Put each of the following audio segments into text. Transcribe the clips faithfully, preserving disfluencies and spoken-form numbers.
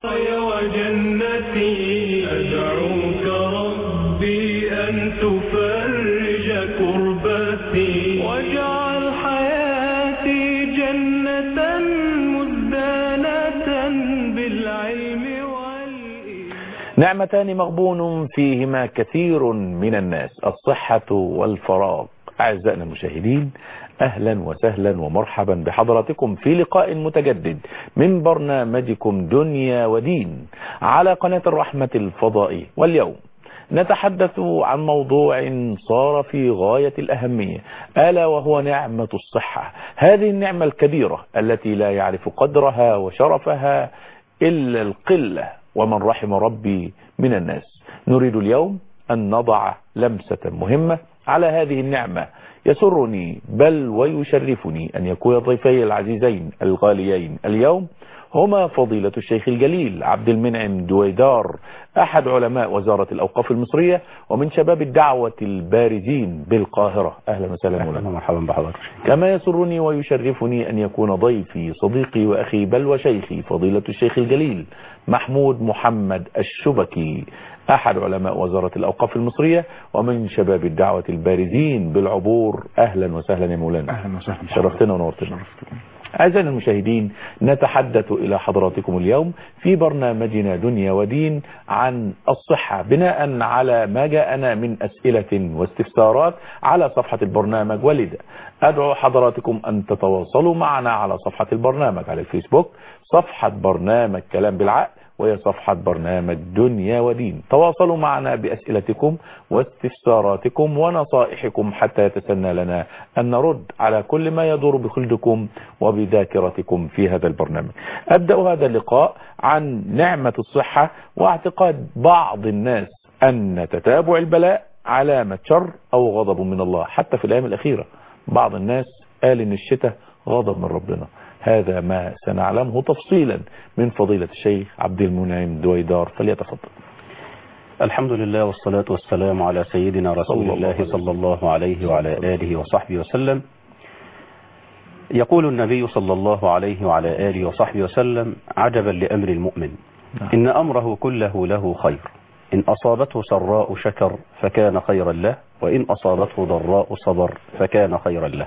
وجنتي أدعوك ربي أن تفرج كربتي واجعل حياتي جنة مزدانة بالعلم والإيمان. نعمتان مغبون فيهما كثير من الناس، الصحة والفراغ. أعزائنا المشاهدين، أهلا وسهلا ومرحبا بحضراتكم في لقاء متجدد من برنامجكم دنيا ودين على قناة الرحمة الفضائية. واليوم نتحدث عن موضوع صار في غاية الأهمية، ألا وهو نعمة الصحة، هذه النعمة الكبيرة التي لا يعرف قدرها وشرفها إلا القلة ومن رحم ربي من الناس. نريد اليوم أن نضع لمسة مهمة على هذه النعمة. يسرني بل ويشرفني أن يكون ضيفي العزيزين الغاليين اليوم هما فضيلة الشيخ الجليل عبد المنعم دويدار، أحد علماء وزارة الأوقاف المصرية ومن شباب الدعوة البارزين بالقاهرة. أهلا وسهلا وسهلا ومرحبا بحضرتك. كما يسرني ويشرفني أن يكون ضيفي صديقي وأخي بل وشيخي فضيلة الشيخ الجليل محمود محمد الشبكي، أحد علماء وزارة الأوقاف المصرية ومن شباب الدعوة البارزين بالعبور. أهلا وسهلا يا مولانا. أهلا وسهلا، شرفتنا ونورتنا. أعزائنا المشاهدين، نتحدث إلى حضراتكم اليوم في برنامجنا دنيا ودين عن الصحة، بناء على ما جاءنا من أسئلة واستفسارات على صفحة البرنامج. ولذا أدعو حضراتكم أن تتواصلوا معنا على صفحة البرنامج على الفيسبوك، صفحة برنامج كلام بالعقل وهي صفحة برنامج دنيا ودين. تواصلوا معنا بأسئلتكم واستفساراتكم ونصائحكم حتى يتسنى لنا أن نرد على كل ما يدور بخلدكم وبذاكرتكم في هذا البرنامج. أبدأ هذا اللقاء عن نعمة الصحة واعتقاد بعض الناس أن تتابع البلاء علامة شر أو غضب من الله. حتى في الأيام الأخيرة بعض الناس قال إن الشتاء غضب من ربنا. هذا ما سنعلمه تفصيلا من فضيلة الشيخ عبد المنعم دويدار، فليتفضل. الحمد لله والصلاة والسلام على سيدنا رسول الله صلى الله عليه وعلى آله وصحبه وسلم. يقول النبي صلى الله عليه وعلى آله وصحبه وسلم: عجبا لأمر المؤمن، إن أمره كله له خير، إن أصابته سراء شكر فكان خيرا له، وإن أصابته ضراء صبر فكان خيرا له.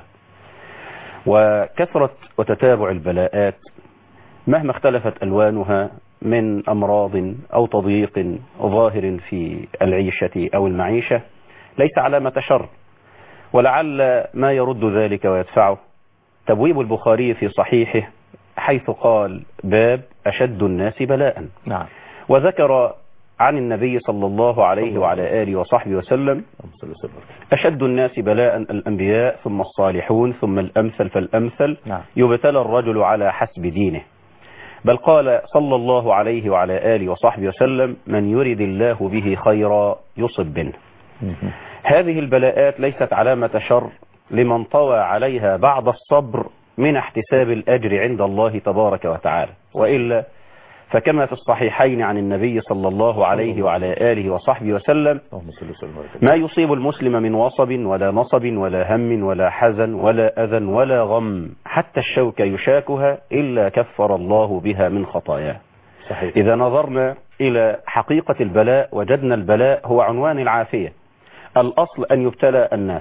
وكثرة وتتابع البلاءات مهما اختلفت ألوانها من أمراض أو تضييق ظاهر في العيشة أو المعيشة ليس علامة شر، ولعل ما يرد ذلك ويدفعه تبويب البخاري في صحيحه حيث قال: باب أشد الناس بلاء. نعم. وذكر عن النبي صلى الله عليه وعلى آله وصحبه وسلم: أشد الناس بلاء الأنبياء ثم الصالحون ثم الأمثل فالأمثل، نعم. يبتلى الرجل على حسب دينه. بل قال صلى الله عليه وعلى آله وصحبه وسلم: من يرد الله به خيرا يصب به. هذه البلاءات ليست علامة شر لمن طوى عليها بعد الصبر من احتساب الأجر عند الله تبارك وتعالى، وإلا فكما في الصحيحين عن النبي صلى الله عليه وعلى آله وصحبه وسلم: ما يصيب المسلم من وصب ولا نصب ولا هم ولا حزن ولا أذى ولا غم حتى الشوك يشاكها إلا كفر الله بها من خطاياه. صحيح. إذا نظرنا إلى حقيقة البلاء وجدنا البلاء هو عنوان العافية، الأصل أن يبتلى الناس.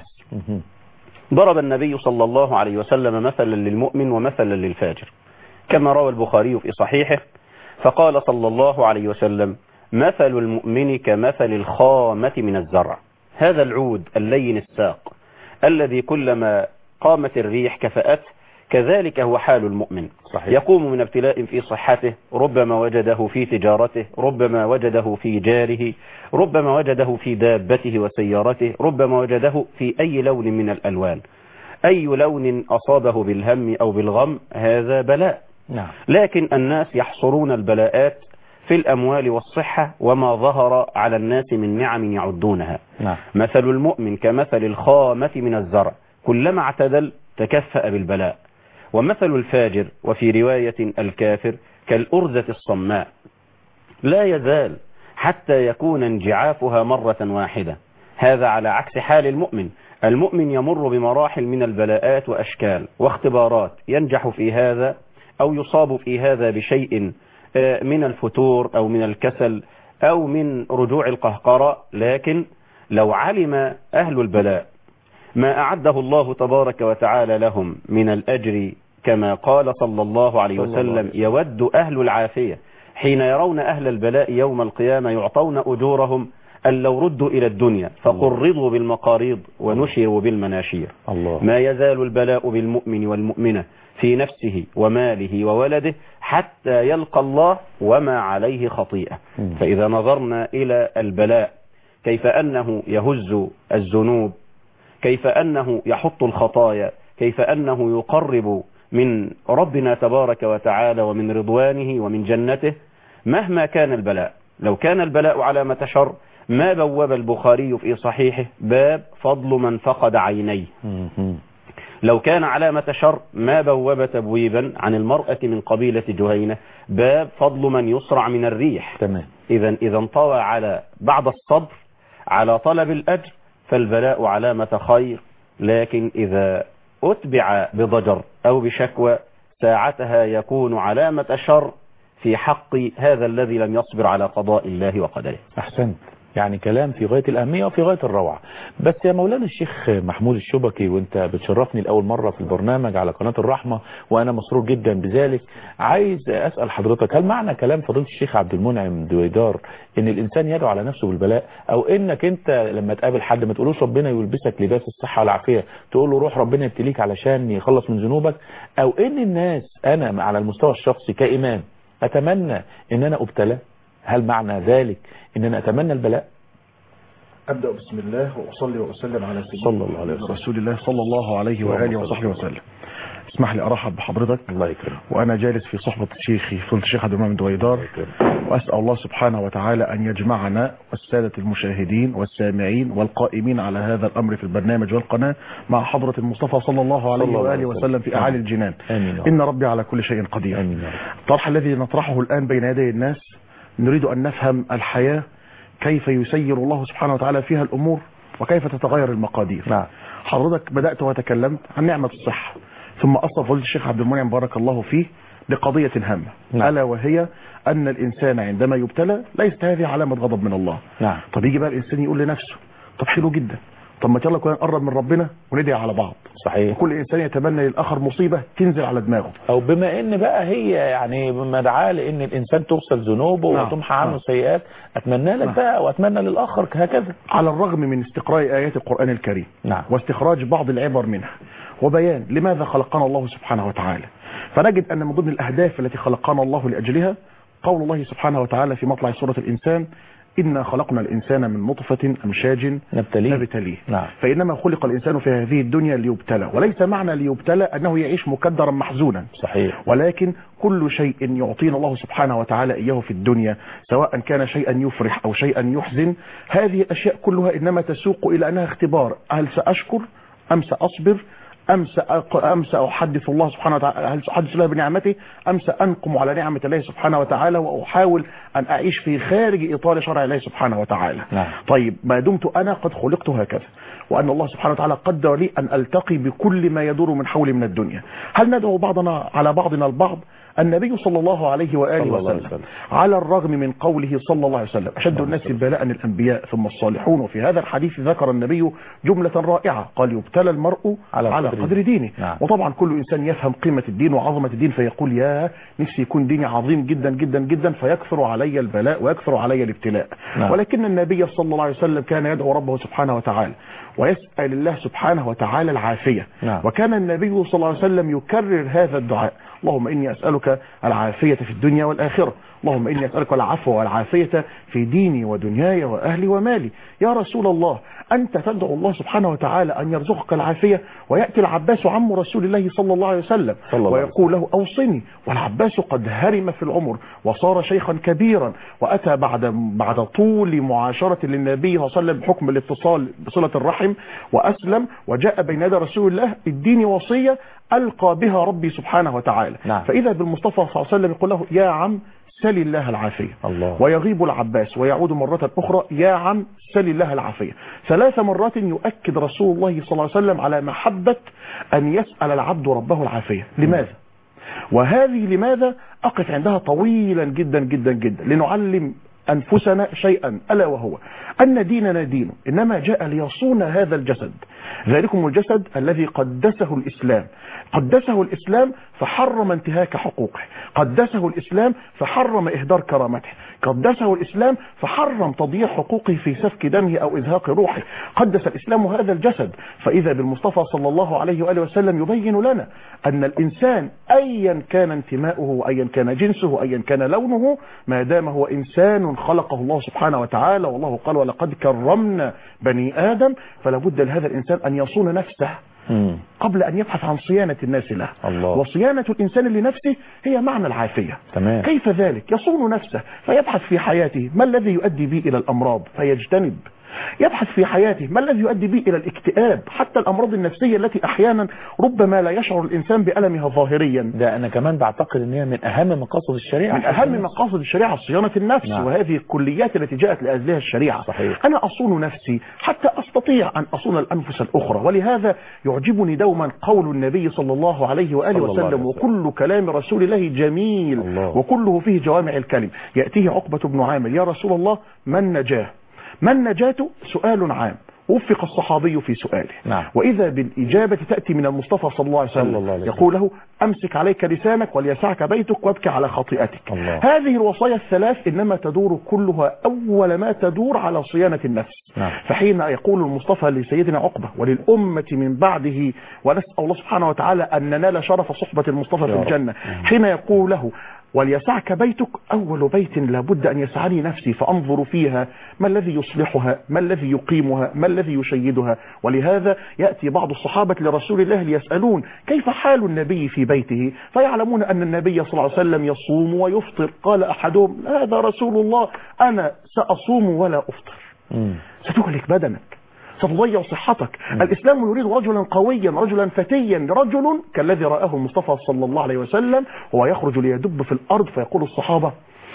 ضرب النبي صلى الله عليه وسلم مثلا للمؤمن ومثلا للفاجر كما روى البخاري في صحيحه، فقال صلى الله عليه وسلم: مثل المؤمن كمثل الخامة من الزرع، هذا العود اللين الساق الذي كلما قامت الريح كفأته، كذلك هو حال المؤمن. صحيح. يقوم من ابتلاء في صحته، ربما وجده في تجارته، ربما وجده في جاره، ربما وجده في دابته وسيارته، ربما وجده في أي لون من الألوان. أي لون أصابه بالهم أو بالغم هذا بلاء. نعم. لكن الناس يحصرون البلاءات في الأموال والصحة وما ظهر على الناس من نعم يعدونها. نعم. مثل المؤمن كمثل الخامة من الزرع، كلما اعتدل تكفأ بالبلاء. ومثل الفاجر وفي رواية الكافر كالأرزة الصماء، لا يزال حتى يكون انجعافها مرة واحدة. هذا على عكس حال المؤمن. المؤمن يمر بمراحل من البلاءات وأشكال واختبارات، ينجح في هذا أو يصاب في هذا بشيء من الفتور أو من الكسل أو من رجوع القهقرة، لكن لو علم أهل البلاء ما أعده الله تبارك وتعالى لهم من الأجر، كما قال صلى الله عليه وسلم: يود أهل العافية حين يرون أهل البلاء يوم القيامة يعطون أجورهم أن لو ردوا إلى الدنيا فقرضوا بالمقاريض ونشروا بالمناشير. الله. ما يزال البلاء بالمؤمن والمؤمنة في نفسه وماله وولده حتى يلقى الله وما عليه خطيئة. فإذا نظرنا إلى البلاء كيف أنه يهز الذنوب، كيف أنه يحط الخطايا، كيف أنه يقرب من ربنا تبارك وتعالى ومن رضوانه ومن جنته، مهما كان البلاء. لو كان البلاء علامة شر ما بوب البخاري في صحيحه باب فضل من فقد عينيه. لو كان علامة شر ما بوب تبويبا عن المرأة من قبيلة جهينة باب فضل من يصرع من الريح. تمام. إذا إذا انطوى على بعد الصبر على طلب الأجر فالبلاء علامة خير، لكن إذا أتبع بضجر أو بشكوى ساعتها يكون علامة شر في حق هذا الذي لم يصبر على قضاء الله وقدره. أحسنت، يعني كلام في غاية الأهمية وفي غاية الروعة. بس يا مولانا الشيخ محمود الشبكي، وانت بتشرفني لأول مرة في البرنامج على قناة الرحمة وأنا مسرور جدا بذلك، عايز أسأل حضرتك، هل معنى كلام فضيلة الشيخ عبد المنعم دويدار إن الإنسان يدعو على نفسه بالبلاء، أو إنك أنت لما تقابل حد ما تقولوش ربنا يلبسك لباس الصحة والعافية، تقول له روح ربنا يبتليك علشان يخلص من ذنوبك، أو إن الناس أنا على المستوى الشخصي كإمام أتمنى إن أنا أبتلى؟ هل معنى ذلك إن أنا أتمنى البلاء؟ أبدأ بسم الله وأصلي وأسلم على سيدنا رسول الله صلى الله عليه وآله وصحبه وسلم. اسمح لي أرحب بحضرتك. الله يكرمك. وأنا جالس في صحبة شيخي فضيلة الشيخ عبد المنعم دويدار، وأسأل الله سبحانه وتعالى أن يجمعنا والسادة المشاهدين والسامعين والقائمين على هذا الأمر في البرنامج والقناة مع حضرة المصطفى صلى الله عليه وآله وسلم في أعالي الجنان. آمين. إن ربي على كل شيء قدير. آمين. الطرح الذي نطرحه الآن بين يدي الناس نريد أن نفهم الحياة كيف يسير الله سبحانه وتعالى فيها الأمور وكيف تتغير المقادير. نعم. حضرتك بدأت وتكلمت عن نعمة الصحة، ثم أصل فضيلة الشيخ عبد المنعم بارك الله فيه لقضية هامة. نعم. ألا وهي أن الإنسان عندما يبتلى ليست هذه علامة غضب من الله. نعم. طب يجي بقى الإنسان يقول لنفسه طب حلو جدا، طب ما يلا كنا نقرب من ربنا وندعي على بعض. صحيح. وكل إنسان يتمنى للآخر مصيبة تنزل على دماغه، أو بما إن بقى هي يعني مدعاة لأن الإنسان تغسل ذنوبه. نعم. وتمحى عنه. نعم. سيئات، أتمنى لك. نعم. بقى وأتمنى للآخر هكذا، على الرغم من استقراء آيات القرآن الكريم. نعم. واستخراج بعض العبر منها وبيان لماذا خلقنا الله سبحانه وتعالى، فنجد أن من ضمن الأهداف التي خلقنا الله لأجلها قول الله سبحانه وتعالى في مطلع سورة الإنسان: إنا خلقنا الإنسان من نطفة أمشاج نبتليه, نبتليه. نعم. فإنما خلق الإنسان في هذه الدنيا ليبتلى، وليس معنى ليبتلى أنه يعيش مكدرا محزونا. صحيح. ولكن كل شيء يعطينا الله سبحانه وتعالى إياه في الدنيا، سواء كان شيئا يفرح أو شيئا يحزن، هذه الأشياء كلها إنما تسوق إلى أنها اختبار، هل سأشكر أم سأصبر أم أم سأحدث الله سبحانه وتعالى، هل سأحدث الله بنعمته أم سأنقم على نعمة الله سبحانه وتعالى وأحاول أن أعيش في خارج إطار شرع الله سبحانه وتعالى. نعم. طيب ما دمت أنا قد خلقت هكذا، وأن الله سبحانه وتعالى قدر لي أن ألتقي بكل ما يدور من حولي من الدنيا، هل ندعو بعضنا على بعضنا البعض؟ النبي صلى الله عليه وآله وسلم, وسلم على الرغم من قوله صلى الله عليه وسلم أشد الناس بلاء الأنبياء ثم الصالحون، وفي هذا الحديث ذكر النبي جملة رائعة، قال يبتلى المرء على, على قدر دينه. نعم. وطبعا كل إنسان يفهم قيمة الدين وعظمة الدين فيقول يا نفسي يكون ديني عظيم جدا جدا جدا فيكثر علي البلاء ويكثر علي الابتلاء. نعم. ولكن النبي صلى الله عليه وسلم كان يدعو ربه سبحانه وتعالى ويسأل الله سبحانه وتعالى العافية. نعم. وكان النبي صلى الله عليه وسلم يكرر هذا الدعاء: اللهم إني أسألك العافية في الدنيا والآخرة، اللهم إني أسألك العفو والعافية في ديني ودنياي وأهلي ومالي. يا رسول الله أنت تدعو الله سبحانه وتعالى أن يرزقك العافية، ويأتي العباس عم رسول الله صلى الله عليه وسلم ويقول له أوصني، والعباس قد هرم في العمر وصار شيخا كبيرا، وأتى بعد بعد طول معاشرة للنبي صلى الله عليه وسلم بحكم الاتصال بصلة الرحم وأسلم، وجاء بين يدي رسول الله اديني وصية ألقى بها ربي سبحانه وتعالى. نعم. فإذا بالمصطفى صلى الله عليه وسلم يقول له يا عم سل الله العافية. الله. ويغيب العباس ويعود مرة أخرى يا عم سل الله العافية. ثلاث مرات يؤكد رسول الله صلى الله عليه وسلم على محبة أن يسأل العبد ربه العافية. لماذا؟ وهذه لماذا أقف عندها طويلا جدا جدا جدا لنعلم أنفسنا شيئا، ألا وهو أن ديننا دين إنما جاء ليصون هذا الجسد. ذلكم الجسد الذي قدسه الإسلام، قدسه الإسلام فحرم انتهاك حقوقه، قدسه الإسلام فحرم إهدار كرامته، قدسه الإسلام فحرم تضييع حقوقه في سفك دمه أو إزهاق روحه. قدس الإسلام هذا الجسد، فإذا بالمصطفى صلى الله عليه وآله وسلم يبين لنا أن الإنسان أيا كان انتماؤه وأيا كان جنسه وأيا كان لونه، ما دام هو إنسان خلقه الله سبحانه وتعالى، والله قال ولقد كرمنا بني آدم، فلا بد لهذا الإنسان أن يصون نفسه قبل أن يبحث عن صيانة الناس له. الله. وصيانة الإنسان لنفسه هي معنى العافية. تمام. كيف ذلك؟ يصون نفسه فيبحث في حياته ما الذي يؤدي به إلى الأمراض فيجتنب، يبحث في حياته ما الذي يؤدي به إلى الاكتئاب، حتى الأمراض النفسية التي أحيانا ربما لا يشعر الإنسان بألمها ظاهريا. ده أنا كمان بعتقد أن هي من أهم مقاصد الشريعة، من أهم مقاصد الشريعة صيانة النفس. نعم. وهذه الكليات التي جاءت لأجلها الشريعة. صحيح. أنا أصون نفسي حتى أستطيع أن أصون الأنفس الأخرى، ولهذا يعجبني دوما قول النبي صلى الله عليه وآله وسلم: وكل كلام رسول الله جميل الله. وكله فيه جوامع الكلم. يأتيه عقبة بن عامر: يا رسول الله ما النجاة؟ ما النجاة؟ سؤال عام وفق الصحابي في سؤاله. نعم. وإذا بالإجابة تأتي من المصطفى صلى الله عليه وسلم يقول له: أمسك عليك لسانك وليسعك بيتك وابكي على خطيئتك. الله. هذه الوصايا الثلاث إنما تدور كلها أول ما تدور على صيانة النفس. نعم. فحين يقول المصطفى لسيدنا عقبة وللأمة من بعده، ونسأل الله سبحانه وتعالى أن ننال شرف صحبة المصطفى في الجنة، حين يقول له: وليسعك بيتك، أول بيت لابد أن يسعني نفسي فأنظر فيها ما الذي يصلحها، ما الذي يقيمها، ما الذي يشيدها. ولهذا يأتي بعض الصحابة لرسول الله ليسألون كيف حال النبي في بيته، فيعلمون أن النبي صلى الله عليه وسلم يصوم ويفطر. قال أحدهم: هذا رسول الله، أنا سأصوم ولا أفطر. ستهلك بدنك، ستضيع صحتك. م. الإسلام يريد رجلا قويا، رجلا فتيا، رجل كالذي رآه المصطفى صلى الله عليه وسلم وهو يخرج ليدب في الأرض. فيقول الصحابة: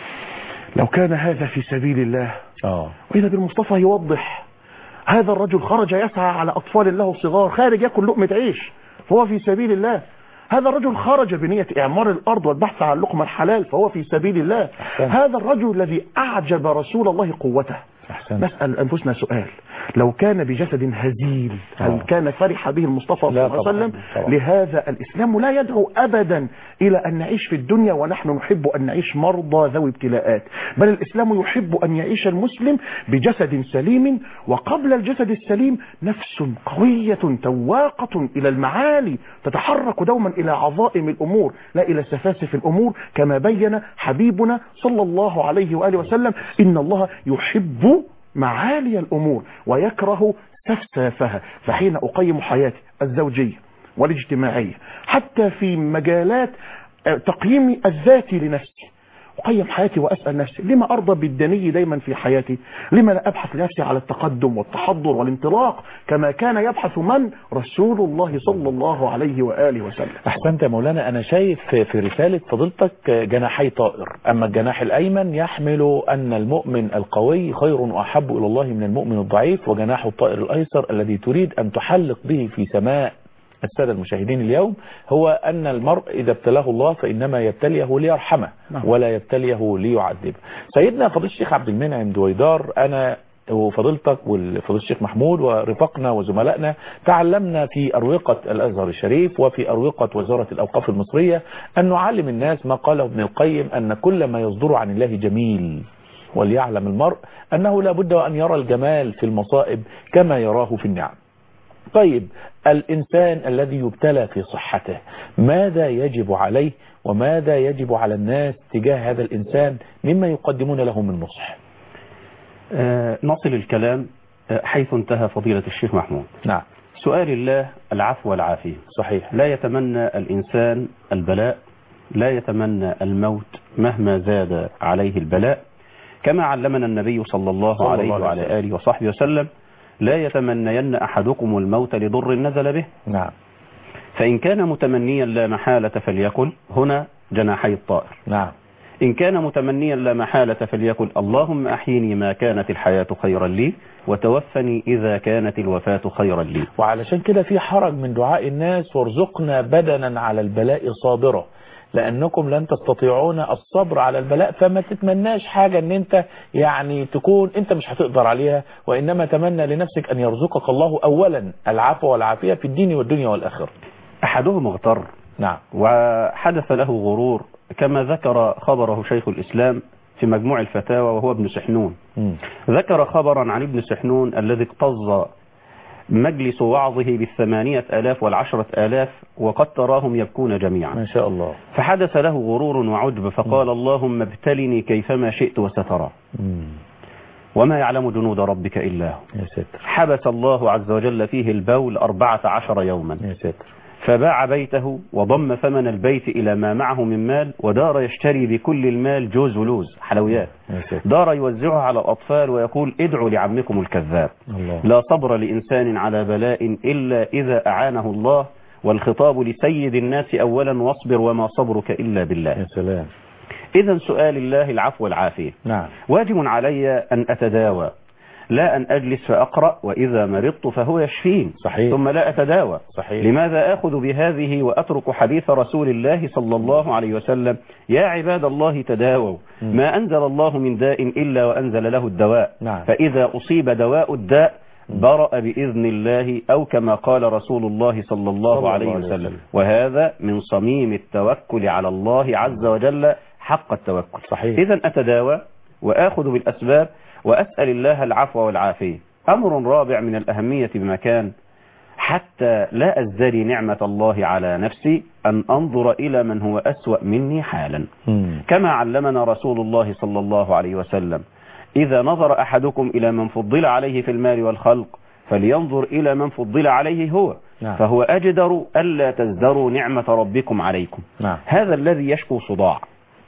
لو كان هذا في سبيل الله. آه. وإذا بالمصطفى يوضح: هذا الرجل خرج يسعى على أطفال له صغار، خارج يأكل لقمة عيش، فهو في سبيل الله. هذا الرجل خرج بنية إعمار الأرض والبحث عن لقمة الحلال، فهو في سبيل الله. أحسن. هذا الرجل الذي أعجب رسول الله قوته. أحسن. نسأل أنفسنا سؤال: لو كان بجسد هزيل هل كان فرح به المصطفى صلى الله عليه وسلم؟ لهذا الإسلام لا يدعو أبدا إلى أن نعيش في الدنيا ونحن نحب أن نعيش مرضى ذوي ابتلاءات، بل الإسلام يحب أن يعيش المسلم بجسد سليم، وقبل الجسد السليم نفس قوية تواقة إلى المعالي تتحرك دوما إلى عظائم الأمور لا إلى سفاسف الأمور، كما بين حبيبنا صلى الله عليه وآله وسلم: إن الله يحب معالي الأمور ويكره سفسافها. فحين أقيم حياتي الزوجية والاجتماعية حتى في مجالات تقييم الذاتي لنفسي، أقيم حياتي وأسأل نفسي: لما أرضى بالدني دايما في حياتي؟ لما لا أبحث لنفسي على التقدم والتحضر والانطلاق كما كان يبحث من؟ رسول الله صلى الله عليه وآله وسلم. أحسنت يا مولانا. أنا شايف في رسالة فضيلتك جناحي طائر، أما الجناح الأيمن يحمل أن المؤمن القوي خير وأحب إلى الله من المؤمن الضعيف، وجناح الطائر الأيسر الذي تريد أن تحلق به في سماء السادة المشاهدين اليوم هو أن المرء إذا ابتلاه الله فإنما يبتليه ليرحمه ولا يبتليه ليعذبه. سيدنا فضيلة الشيخ عبد المنعم دويدار، أنا وفضيلتك وفضيلة الشيخ محمود ورفقنا وزملائنا تعلمنا في أروقة الأزهر الشريف وفي أروقة وزارة الأوقاف المصرية أن نعلم الناس ما قاله ابن القيم: أن كل ما يصدر عن الله جميل، وليعلم المرء أنه لا بد أن يرى الجمال في المصائب كما يراه في النعم. طيب، الإنسان الذي يبتلى في صحته ماذا يجب عليه وماذا يجب على الناس تجاه هذا الإنسان مما يقدمون له من نصح؟ آه نصل الكلام حيث انتهى فضيلة الشيخ محمود. نعم. سؤال الله العفو والعافية. صحيح. لا يتمنى الإنسان البلاء، لا يتمنى الموت مهما زاد عليه البلاء، كما علمنا النبي صلى الله صلى عليه الله وعلى آله وصحبه وسلم: لا يتمنين أحدكم الموت لضر نزل به. نعم. فإن كان متمنيا لا محالة فليقل هنا جناحي الطائر. نعم. إن كان متمنيا لا محالة فليقل: اللهم أحيني ما كانت الحياة خيرا لي وتوفني إذا كانت الوفاة خيرا لي. وعلشان كده في حرج من دعاء الناس: وارزقنا بدنا على البلاء صابرة. لأنكم لن تستطيعون الصبر على البلاء، فما تتمناش حاجة ان انت يعني تكون انت مش هتقدر عليها، وإنما تمنى لنفسك أن يرزقك الله أولا العفو والعافية في الدين والدنيا والآخرة. أحدهم اغتر، نعم، وحدث له غرور، كما ذكر خبره شيخ الإسلام في مجموع الفتاوى وهو ابن سحنون. م. ذكر خبرا عن ابن سحنون الذي اكتظ مجلس وعظه بالثمانية آلاف والعشرة آلاف، وقد تراهم يبكون جميعا ما شاء الله. فحدث له غرور وعجب فقال م. اللهم ابتلني كيفما شئت وسترى، وما يعلم جنود ربك إلا هو. يا ساتر. حبس الله عز وجل فيه البول أربعة عشر يوما. يا ساتر. فباع بيته وضم ثمن البيت إلى ما معه من مال، ودار يشتري بكل المال جوز ولوز حلويات، دار يوزعها على الأطفال ويقول ادعوا لعمكم الكذاب. الله. لا صبر لإنسان على بلاء إلا إذا أعانه الله، والخطاب لسيد الناس أولا واصبر وما صبرك إلا بالله. يا سلام. إذا سؤال الله العفو والعافية. نعم. واجب علي أن أتداوى، لا أن أجلس فأقرأ وإذا مرضت فهو يشفين. صحيح. ثم لا أتداوى. صحيح. لماذا أخذ بهذه وأترك حديث رسول الله صلى الله عليه وسلم يا عباد الله تداووا، ما أنزل الله من داء إلا وأنزل له الدواء. نعم. فإذا أصيب دواء الداء برأ بإذن الله، أو كما قال رسول الله صلى الله صلى عليه الله وسلم. وسلم وهذا من صميم التوكل على الله عز وجل حق التوكل. صحيح. إذا أتداوى وآخذ بالأسباب وأسأل الله العفو والعافية. أمر رابع من الأهمية بمكان، حتى لا أزدري نعمة الله على نفسي، أن أنظر إلى من هو أسوأ مني حالا. مم. كما علمنا رسول الله صلى الله عليه وسلم إذا نظر أحدكم إلى من فضل عليه في المال والخلق فلينظر إلى من فضل عليه هو. نعم. فهو أجدر ألا تزدروا نعمة ربكم عليكم. نعم. هذا الذي يشكو صداع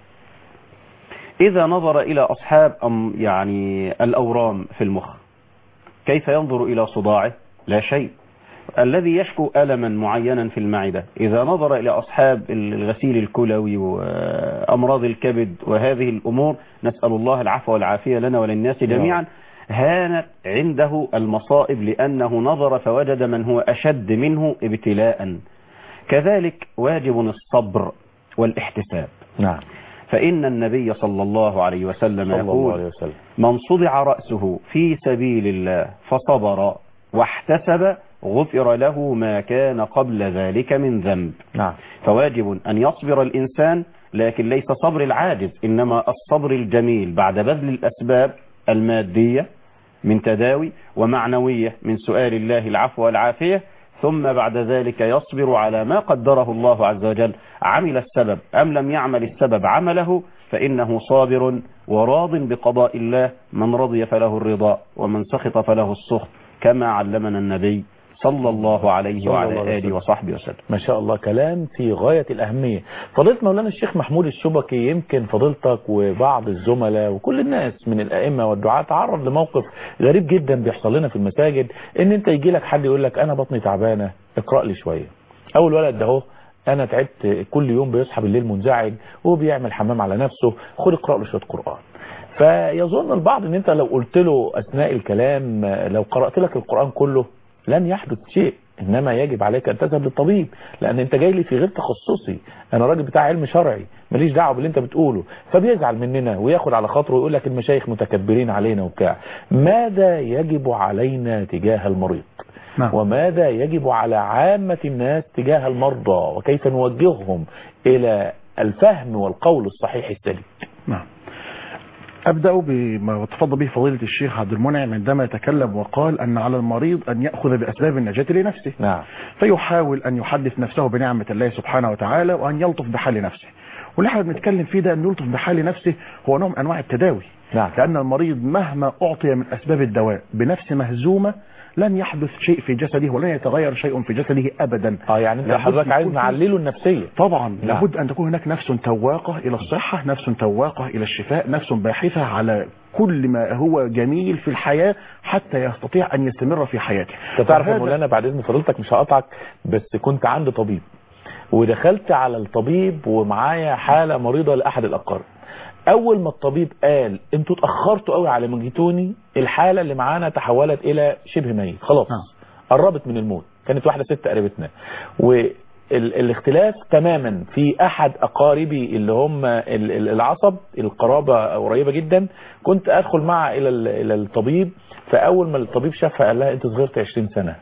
إذا نظر إلى أصحاب يعني الأورام في المخ كيف ينظر إلى صداعه؟ لا شيء. الذي يشكو ألما معينا في المعدة إذا نظر إلى أصحاب الغسيل الكلوي وأمراض الكبد وهذه الأمور، نسأل الله العفو والعافية لنا وللناس جميعا، هانت عنده المصائب لأنه نظر فوجد من هو أشد منه ابتلاء. كذلك واجب الصبر والاحتساب. نعم. فإن النبي صلى الله عليه وسلم صلى يقول الله عليه وسلم من صدع رأسه في سبيل الله فصبر واحتسب غفر له ما كان قبل ذلك من ذنب. نعم. فواجب أن يصبر الإنسان، لكن ليس صبر العاجز، إنما الصبر الجميل بعد بذل الأسباب المادية من تداوي ومعنوية من سؤال الله العفو والعافية، ثم بعد ذلك يصبر على ما قدره الله عز وجل، عمل السبب أم لم يعمل السبب عمله، فإنه صابر وراض بقضاء الله. من رضي فله الرضا ومن سخط فله السخط، كما علمنا النبي صلى الله عليه وعلى آله وصحبه وسلم. ما شاء الله، كلام في غاية الأهمية. فضيلة مولانا الشيخ محمود الشبكي، يمكن فضيلتك وبعض الزملاء وكل الناس من الأئمة والدعاة تعرض لموقف غريب جدا بيحصل لنا في المساجد، ان انت يجي لك حد يقول لك انا بطني تعبانة اقرأ لي شوية. اول ولد ده هو انا تعبت، كل يوم بيصحى بالليل منزعج وبيعمل حمام على نفسه، خد اقرأ له شوية قرآن. فيظن البعض ان انت لو قلت له اثناء الكلام لو قرأت لك القرآن كله لن يحدث شيء، انما يجب عليك ان تذهب للطبيب، لان انت جاي لي في غير تخصصي، انا راجل بتاع علم شرعي ماليش دعوه باللي انت بتقوله. فبيزعل مننا وياخد على خاطره ويقول لك المشايخ متكبرين علينا وبتاع. ماذا يجب علينا تجاه المريض؟ نعم. وماذا يجب على عامة الناس تجاه المرضى، وكيف نوجههم الى الفهم والقول الصحيح السليم؟ نعم. أبدأ بما تفضل به فضيلة الشيخ عبد المنعم عندما يتكلم وقال أن على المريض أن يأخذ بأسباب النجاة لنفسه. نعم. فيحاول أن يحدث نفسه بنعمة الله سبحانه وتعالى وأن يلطف بحال نفسه. واللي احنا بنتكلم فيه ده أن يلطف بحال نفسه هو نوع من أنواع التداوي. نعم. لأن المريض مهما أعطي من أسباب الدواء بنفس مهزومة لن يحدث شيء في جسده ولن يتغير شيء في جسده أبدا. اه يعني انت حضرتك عايز نعلله النفسية. طبعا. نعم. لابد أن تكون هناك نفس تواقة إلى الصحة، نفس تواقة إلى الشفاء، نفس باحثة على كل ما هو جميل في الحياة حتى يستطيع أن يستمر في حياته. انت تعرف يا مولانا بعد إذن فضيلتك مش هقطعك، بس كنت عند طبيب ودخلت على الطبيب ومعايا حالة مريضة لأحد الأقارب. اول ما الطبيب قال انتوا اتاخرتوا قوي على ما جيتوني، الحاله اللي معانا تحولت الى شبه ميت خلاص، قربت من الموت. كانت واحده ست قريبتنا، ال الاختلاف تماما في احد اقاربي اللي هم العصب، القرابة قريبة جدا. كنت ادخل معها الى الى الطبيب، فاول ما الطبيب شافها قال لها انت صغرت عشرين سنة.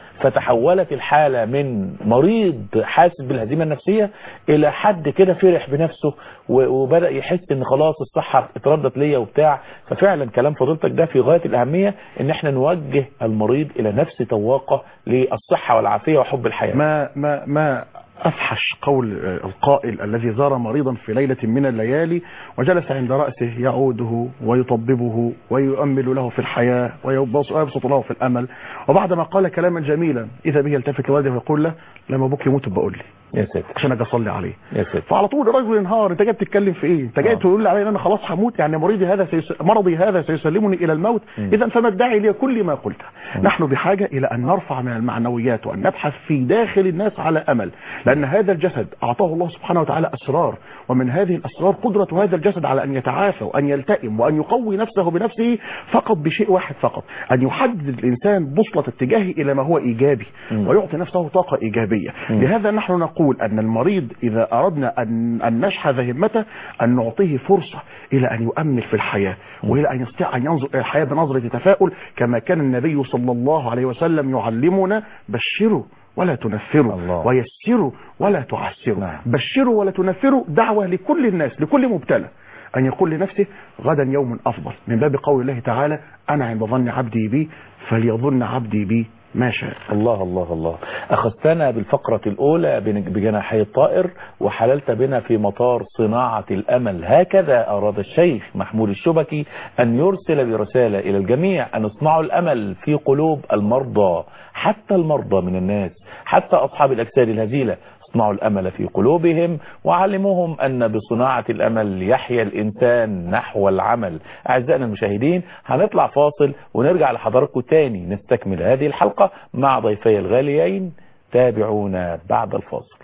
فتحولت الحالة من مريض حاسس بالهزيمة النفسية الى حد كده فرح بنفسه وبدأ يحس ان خلاص الصحة اتردت ليا وبتاع. ففعلا كلام فضيلتك ده في غاية الأهمية ان احنا نوجه المريض الى نفس تواقة للصحة والعافية وحب الحياة. ما ما ما أفحش قول القائل الذي زار مريضا في ليلة من الليالي وجلس عند رأسه يعوده ويطببه ويؤمل له في الحياة ويبسط له في الأمل، وبعدما قال كلاما جميلا إذا به يلتفت لوالده ويقول له لما أبوك يموت بقول لي يا سيدي عشان اجي اصلي عليه. يا سيدي فعلى طول الرجل ينهار، انت جاي بتتكلم في ايه؟ انت جاي تقول لي علي ان انا خلاص هموت؟ يعني مريضي هذا سيس... مرضي هذا سيسلمني الى الموت. اذا فما ادعي لي كل ما قلته. نحن بحاجه الى ان نرفع من المعنويات وان نبحث في داخل الناس على امل، لان هذا الجسد اعطاه الله سبحانه وتعالى اسرار، ومن هذه الاسرار قدره هذا الجسد على ان يتعافى وان يلتئم وان يقوي نفسه بنفسه فقط بشيء واحد فقط، ان يحدد الانسان بوصله اتجاهه الى ما هو ايجابي ويعطي نفسه طاقه ايجابيه. لهذا نحن نقول ان المريض إذا أردنا أن, أن نشحذ همته أن نعطيه فرصة إلى أن يؤمل في الحياة وإلى أن يستطيع أن ينظر إلى الحياة بنظرة تفاؤل، كما كان النبي صلى الله عليه وسلم يعلمنا بشروا ولا تنفروا الله. ويسروا ولا تعسروا. نعم. بشروا ولا تنفروا دعوة لكل الناس لكل مبتلى أن يقول لنفسه غدا يوم أفضل، من باب قول الله تعالى أنا عند ظن عبدي بي فليظن عبدي بي ما شاء. الله الله الله. أخذتنا بالفقرة الأولى بجناحي الطائر وحللت بنا في مطار صناعة الأمل. هكذا أراد الشيخ محمود الشبكي أن يرسل برسالة إلى الجميع أن يصنعوا الأمل في قلوب المرضى، حتى المرضى من الناس، حتى أصحاب الأجساد الهزيلة. اصنعوا الأمل في قلوبهم وعلموهم أن بصناعة الأمل يحيا الإنسان نحو العمل. أعزائنا المشاهدين هنطلع فاصل ونرجع لحضراتكم تاني نستكمل هذه الحلقة مع ضيفي الغاليين. تابعونا بعد الفاصل.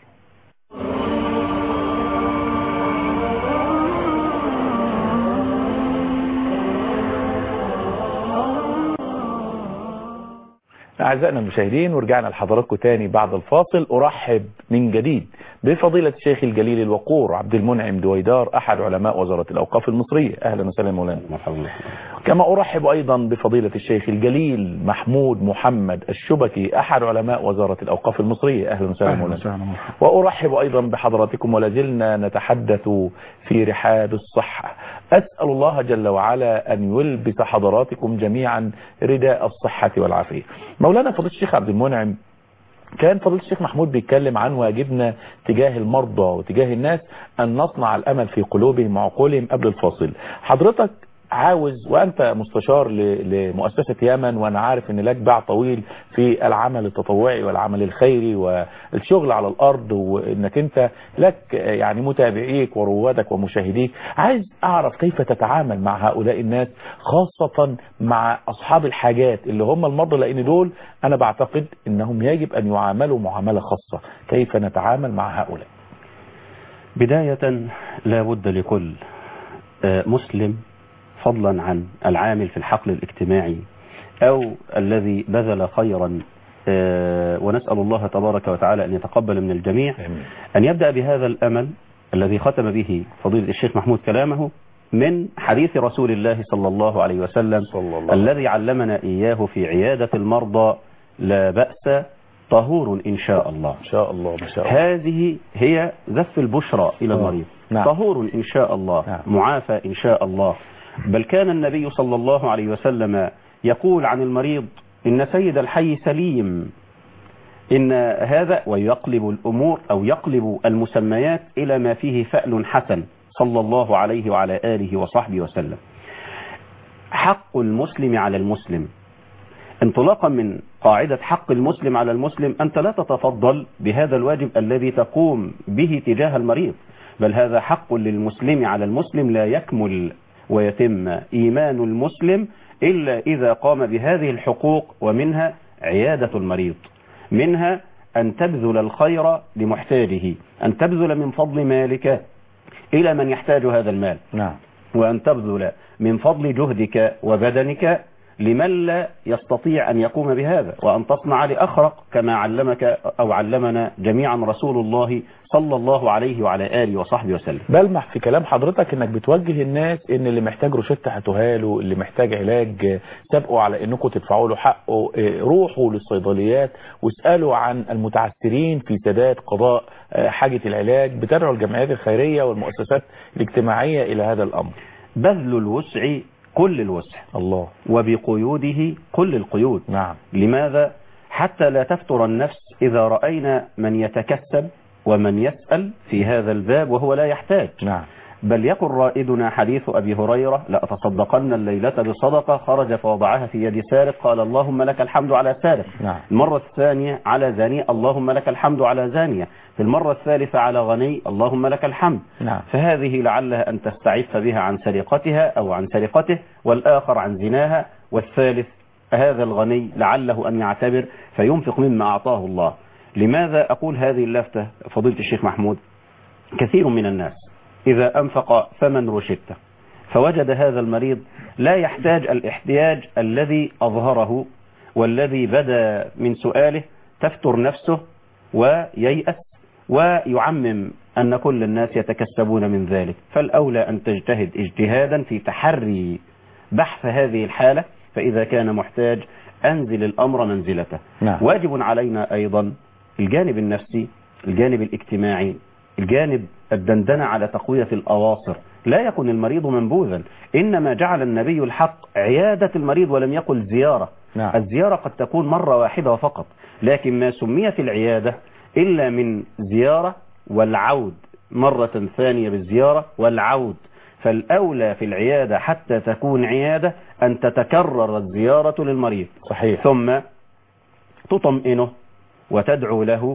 أعزائنا المشاهدين ورجعنا لحضراتكم تاني بعد الفاصل. أرحب من جديد بفضيلة الشيخ الجليل الوقور عبد المنعم دويدار أحد علماء وزارة الأوقاف المصرية. أهلا وسهلا مولانا. مرحبا. كما أرحب أيضا بفضيلة الشيخ الجليل محمود محمد الشبكي أحد علماء وزارة الأوقاف المصرية. أهلا وسهلا مولانا. وأرحب أيضا بحضراتكم ولازلنا نتحدث في رحاب الصحة. أسأل الله جل وعلا أن يلبس حضراتكم جميعا رداء الصحة والعافية. مولانا فضيلة الشيخ عبد المنعم، كان فضيلة الشيخ محمود بيتكلم عن واجبنا تجاه المرضى وتجاه الناس أن نصنع الأمل في قلوبهم وعقولهم قبل الفاصل. حضرتك عاوز وأنت مستشار لمؤسسة يمن، وأنا عارف أن لك باع طويل في العمل التطوعي والعمل الخيري والشغل على الأرض، وأنك أنت لك يعني متابعيك وروادك ومشاهديك، عايز أعرف كيف تتعامل مع هؤلاء الناس، خاصة مع أصحاب الحاجات اللي هم المرضى، لأن دول أنا بعتقد أنهم يجب أن يعاملوا معاملة خاصة. كيف نتعامل مع هؤلاء؟ بداية لا بد لكل مسلم فضلا عن العامل في الحقل الاجتماعي أو الذي بذل خيرا، ونسأل الله تبارك وتعالى أن يتقبل من الجميع، أن يبدأ بهذا الأمل الذي ختم به فضيلة الشيخ محمود كلامه من حديث رسول الله صلى الله عليه وسلم صلى الله الذي علمنا إياه في عيادة المرضى: لا بأس طهور إن شاء الله. إن شاء الله ما شاء الله. هذه هي زف البشرى إلى المريض. نعم. طهور إن شاء الله. نعم. معافى إن شاء الله. بل كان النبي صلى الله عليه وسلم يقول عن المريض: إن سيد الحي سليم. إن هذا ويقلب الأمور أو يقلب المسميات إلى ما فيه فأل حسن صلى الله عليه وعلى آله وصحبه وسلم. حق المسلم على المسلم، انطلاقا من قاعدة حق المسلم على المسلم، أنت لا تتفضل بهذا الواجب الذي تقوم به تجاه المريض، بل هذا حق للمسلم على المسلم لا يكمل ويتم إيمان المسلم إلا إذا قام بهذه الحقوق، ومنها عيادة المريض، منها أن تبذل الخير لمحتاجه، أن تبذل من فضل مالك إلى من يحتاج هذا المال. نعم. وأن تبذل من فضل جهدك وبدنك لمن لا يستطيع أن يقوم بهذا، وأن تصنع لأخرق كما علمك أو علمنا جميعا رسول الله صلى الله عليه وعلى آله وصحبه وسلم. بلمح في كلام حضرتك انك بتوجه الناس ان اللي محتاج روشته هاتوها له، اللي محتاج علاج سابقوا على انكم تدفعوا له حقه، روحوا للصيدليات واسالوا عن المتعثرين في سداد قضاء حاجه العلاج، بتدعوا الجمعيات الخيريه والمؤسسات الاجتماعيه الى هذا الامر. بذل الوسع كل الوسع، الله، وبقيوده كل القيود. نعم. لماذا؟ حتى لا تفتر النفس إذا رأينا من يتكسب ومن يسأل في هذا الباب وهو لا يحتاج. نعم. بل يقول رائدنا حديث أبي هريرة: لا أتصدقن الليلة بصدقة، خرج فوضعها في يد سارق، قال اللهم لك الحمد على سارق. نعم. المرة الثانية على زانية، اللهم لك الحمد على زانية. في المرة الثالثة على غني، اللهم لك الحمد. نعم. فهذه لعلها أن تستعف بها عن سرقتها أو عن سرقته، والآخر عن زناها، والثالث هذا الغني لعله أن يعتبر فينفق مما أعطاه الله. لماذا أقول هذه اللفتة فضيلة الشيخ محمود؟ كثير من الناس إذا أنفق ثمن روشته فوجد هذا المريض لا يحتاج الاحتياج الذي أظهره والذي بدا من سؤاله، تفتر نفسه وييأس ويعمم أن كل الناس يتكسبون من ذلك. فالأولى أن تجتهد اجتهادا في تحري بحث هذه الحالة، فإذا كان محتاج أنزل الأمر منزلته. نعم. واجب علينا أيضا الجانب النفسي، الجانب الاجتماعي، الجانب الدندنة على تقوية الأواصر. لا يكن المريض منبوذا، إنما جعل النبي الحق عيادة المريض ولم يقل زيارة. نعم. الزيارة قد تكون مرة واحدة فقط، لكن ما سميت العيادة إلا من زيارة والعود، مرة ثانية بالزيارة والعود. فالأولى في العيادة حتى تكون عيادة أن تتكرر الزيارة للمريض. صحيح. ثم تطمئنه وتدعو له،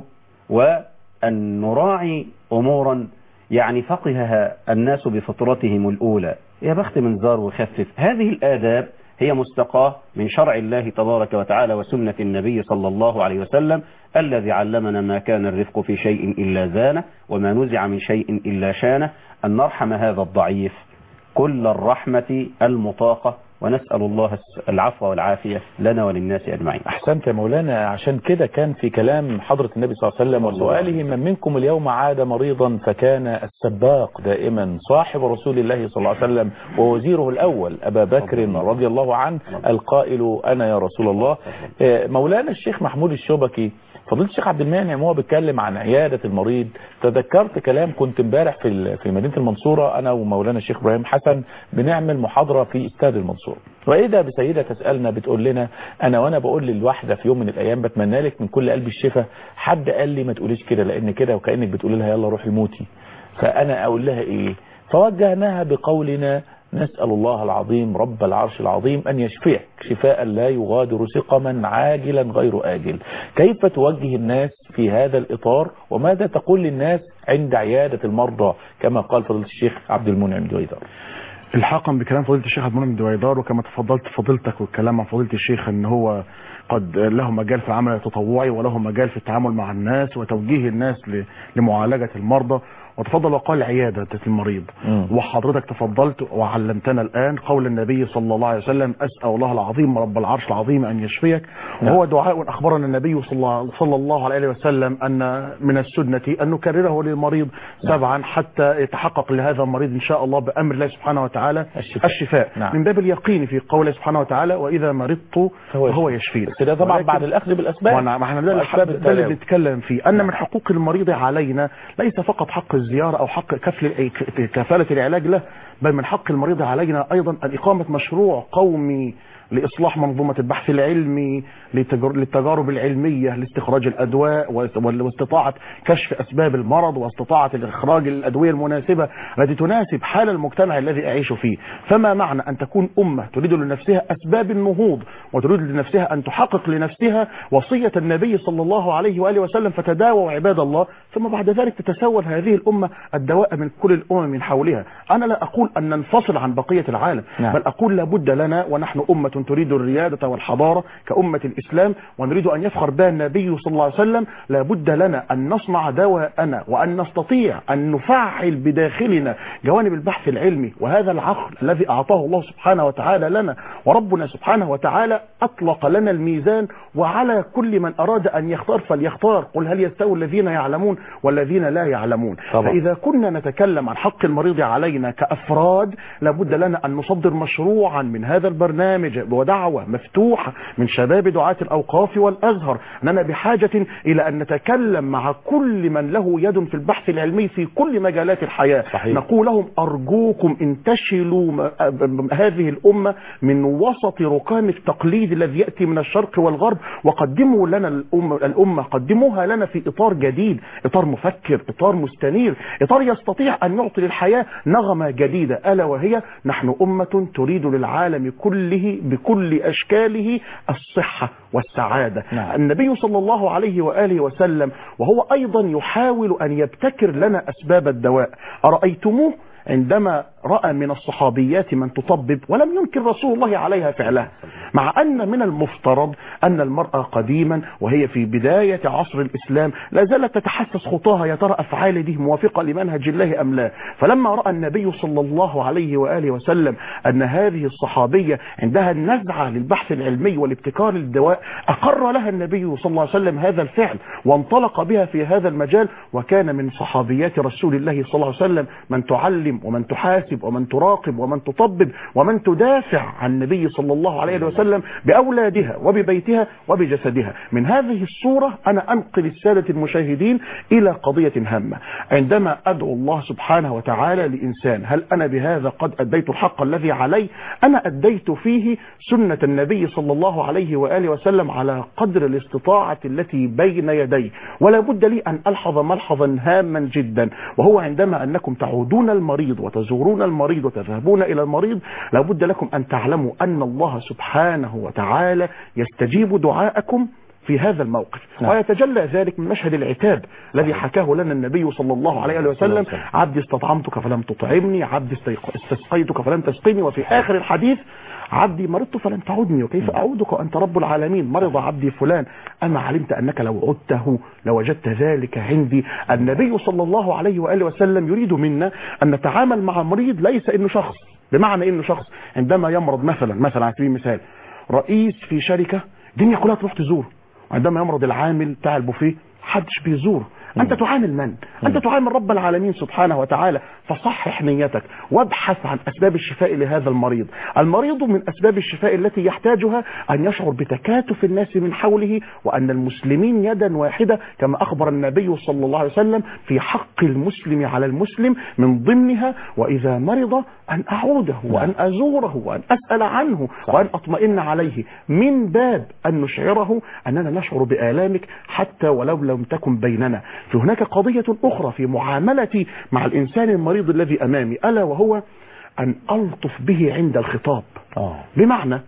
وأن نراعي أمورا يعني فقهها الناس بفطرتهم الأولى. يا بخت من زار وخفف. هذه الآداب هي مستقاة من شرع الله تبارك وتعالى وسنة النبي صلى الله عليه وسلم، الذي علمنا ما كان الرفق في شيء إلا زانه، وما نزع من شيء إلا شانه، أن نرحم هذا الضعيف كل الرحمة المطاقة، ونسأل الله العفو والعافية لنا وللناس أجمعين. أحسنت يا مولانا. عشان كده كان في كلام حضرة النبي صلى الله عليه وسلم وسؤاله: من منكم اليوم عاد مريضا فكان السباق دائما صاحب رسول الله صلى الله عليه وسلم ووزيره الأول أبا بكر رضي الله عنه القائل أنا يا رسول الله. مولانا الشيخ محمود الشوبكي، فضيلة الشيخ عبد المنعم وهو بيتكلم عن عيادة المريض، تذكرت كلام كنت امبارح في في مدينة المنصورة أنا ومولانا الشيخ إبراهيم حسن بنعمل محاضرة في استاد المنصورة، وإذا بسيدة تسألنا بتقول لنا: أنا وأنا بقول للواحدة في يوم من الأيام بتمنى لك من كل قلب الشفاء، حد قال لي ما تقوليش كده لأن كده وكأنك بتقول لها يلا روحي موتي. فأنا أقول لها إيه؟ فوجهناها بقولنا: نسأل الله العظيم رب العرش العظيم أن يشفيك شفاء لا يغادر سقما عاجلا غير آجل. كيف توجه الناس في هذا الإطار، وماذا تقول للناس عند عيادة المرضى كما قال فضيلة الشيخ عبد المنعم دويدار؟ الحاقا بكلام فضيلة الشيخ عبد المنعم دويدار، وكما تفضلت فضيلتك والكلام عن فضيلة الشيخ ان هو قد له مجال في العمل التطوعي وله مجال في التعامل مع الناس وتوجيه الناس لمعالجة المرضى، وتفضل وقال عيادة المريض. م. وحضرتك تفضلت وعلمتنا الآن قول النبي صلى الله عليه وسلم: أسأل الله العظيم رب العرش العظيم أن يشفيك. م. وهو دعاء أخبرنا النبي صلى الله عليه وسلم أن من السنة أن نكرره للمريض سبعا حتى يتحقق لهذا المريض إن شاء الله بأمر الله سبحانه وتعالى الشفاء, الشفاء. نعم. من باب اليقين في قوله سبحانه وتعالى: وإذا مرضت فهو يشفيني. كده طبعا بعد الأخذ بالأسباب. ما احنا ده اللي بنتكلم فيه، أن من حقوق المريض علينا ليس فقط حق الزيارة أو حق كفل كفالة العلاج له، بل من حق المريض علينا أيضا أن إقامة مشروع قومي لإصلاح منظومة البحث العلمي، للتجارب العلمية، لاستخراج الأدواء واستطاعة كشف أسباب المرض واستطاعة إخراج الأدوية المناسبة التي تناسب حال المجتمع الذي أعيش فيه. فما معنى أن تكون أمة تريد لنفسها أسباب النهوض وتريد لنفسها أن تحقق لنفسها وصية النبي صلى الله عليه وآله وسلم: فتداووا عباد الله، ثم بعد ذلك تتسول هذه الأمة الدواء من كل الأمم من حولها. أنا لا أقول أن ننفصل عن بقية العالم، نعم. بل أقول لابد لنا، ونحن أمة تريد الريادة والحضارة كأمة الإسلام ونريد أن يفخر بها النبي صلى الله عليه وسلم، لابد لنا أن نصنع دواءنا وأن نستطيع أن نفعل بداخلنا جوانب البحث العلمي، وهذا العقل الذي أعطاه الله سبحانه وتعالى لنا وربنا سبحانه وتعالى أطلق لنا الميزان، وعلى كل من أراد أن يختار فليختار. قل هل يستوي الذين يعلمون والذين لا يعلمون. طبعا. فإذا كنا نتكلم عن حق المريض علينا كأفراد، لابد لنا أن نصدر مشروعا من هذا البرنامج ودعوة مفتوحة من شباب دعاة الأوقاف والأزهر، أننا بحاجة إلى أن نتكلم مع كل من له يد في البحث العلمي في كل مجالات الحياة. صحيح. نقول لهم أرجوكم انتشلوا هذه الأمة من وسط ركام التقليد الذي يأتي من الشرق والغرب، وقدموا لنا الأمة, الأمة قدموها لنا في إطار جديد، إطار مفكر، إطار مستنير، إطار يستطيع أن يعطي للحياة نغمة جديدة، ألا وهي نحن أمة تريد للعالم كله بكل أشكاله الصحة والسعادة. نعم. النبي صلى الله عليه وآله وسلم وهو أيضا يحاول أن يبتكر لنا أسباب الدواء. أرأيتموه عندما رأى من الصحابيات من تطبب ولم ينكر رسول الله عليها فعلها، مع أن من المفترض أن المرأة قديما وهي في بداية عصر الإسلام لا زالت تتحسس خطاها، يا ترى أفعال دي موافقة لمنهج الله أم لا. فلما رأى النبي صلى الله عليه وآله وسلم أن هذه الصحابية عندها النزعة للبحث العلمي والابتكار للدواء، أقر لها النبي صلى الله عليه وسلم هذا الفعل وانطلق بها في هذا المجال، وكان من صحابيات رسول الله صلى الله عليه وسلم من تعلم ومن تحاسب ومن تراقب ومن تطبب ومن تدافع عن النبي صلى الله عليه وسلم بأولادها وببيتها وبجسدها. من هذه الصورة أنا أنقل السادة المشاهدين إلى قضية هامة. عندما أدعو الله سبحانه وتعالى لإنسان، هل أنا بهذا قد أديت الحق الذي علي؟ أنا أديت فيه سنة النبي صلى الله عليه وآله وسلم على قدر الاستطاعة التي بين يدي. ولا بد لي أن ألحظ ملحظا هاما جدا، وهو عندما أنكم تعودون المريض وتزورون المريض وتذهبون إلى المريض، لابد لكم أن تعلموا أن الله سبحانه وتعالى يستجيب دعاءكم في هذا الموقف. نعم. ويتجلى ذلك من مشهد العتاب الذي حكاه لنا النبي صلى الله عليه وسلم: عبدي استطعمتك فلم تطعمني، عبدي استسقيتك فلم تسقني، وفي آخر الحديث: عبدي مرضت فلم تعودني وكيف أعودك وأنت رب العالمين، مرض عبدي فلان أما علمت أنك لو عدته لوجدت ذلك عندي. النبي صلى الله عليه وآله وسلم يريد منا أن نتعامل مع مريض ليس إنه شخص، بمعنى إنه شخص عندما يمرض مثلا مثلا على سبيل المثال رئيس في شركة الدنيا كلها تروح تزوره، وعندما يمرض العامل بتاع البوفيه حدش بيزوره. أنت تعامل من؟ أنت تعامل رب العالمين سبحانه وتعالى. فصحح نيتك وابحث عن أسباب الشفاء لهذا المريض. المريض من أسباب الشفاء التي يحتاجها أن يشعر بتكاتف الناس من حوله، وأن المسلمين يدا واحدة كما أخبر النبي صلى الله عليه وسلم في حق المسلم على المسلم، من ضمنها وإذا مرض أن أعوده وأن أزوره وأن أسأل عنه وأن أطمئن عليه، من باب أن نشعره أننا نشعر بآلامك حتى ولو لم تكن بيننا. فهناك قضية أخرى في معاملتي مع الإنسان المريض الذي أمامي، ألا وهو أن ألطف به عند الخطاب. أوه. بمعنى